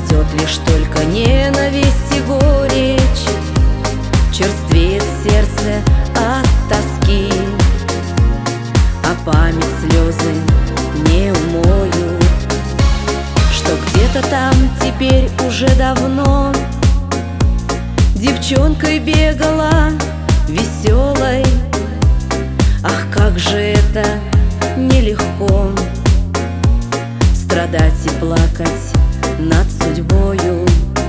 Растет лишь только ненависть и горечь, черствеет сердце от тоски, а память слезы не умоют, что где-то там теперь уже давно девчонкой бегала веселой. Ах, как же это нелегко страдать и плакать над судьбою.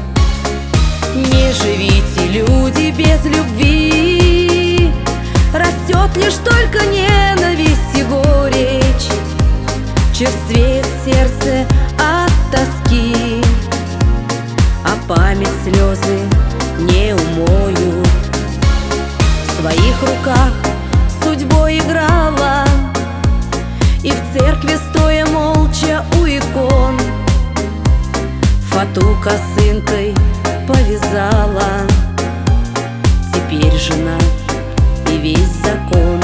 Не живите, люди, без любви, растет лишь только ненависть и горечь, черствеет сердце от тоски, а память слезы не умоют. В своих руках судьбой играла, и в церкви, стоя молча у икон, фату косынкой повязала. Теперь жена и весь закон.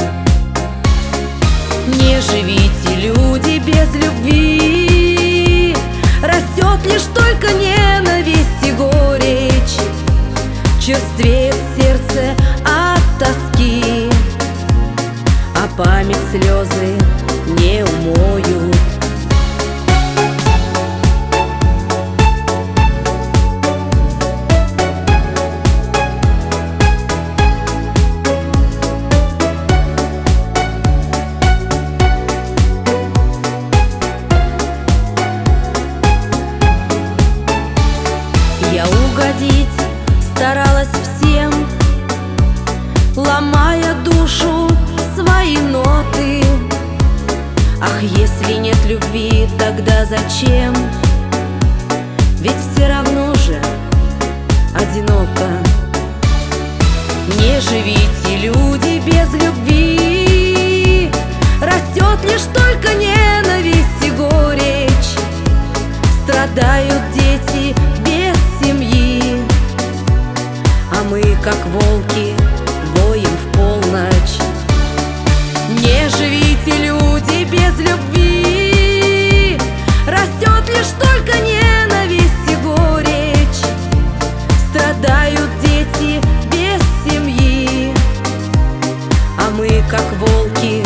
Не живите, люди, без любви, растет лишь только ненависть и горечь, черствеет сердце от тоски, а память слезы не умоют. Я угодить старалась всем, ломая душу свои ноты. Ах, если нет любви, тогда зачем? Ведь все равно же одиноко. Не живите, люди, без любви, растет лишь только ненависть и горечь, страдают дети без семьи, а мы, как волки, воем в полночь. Не живите, люди, без любви, растет лишь только ненависть и горечь, страдают дети без семьи, а мы, как волки,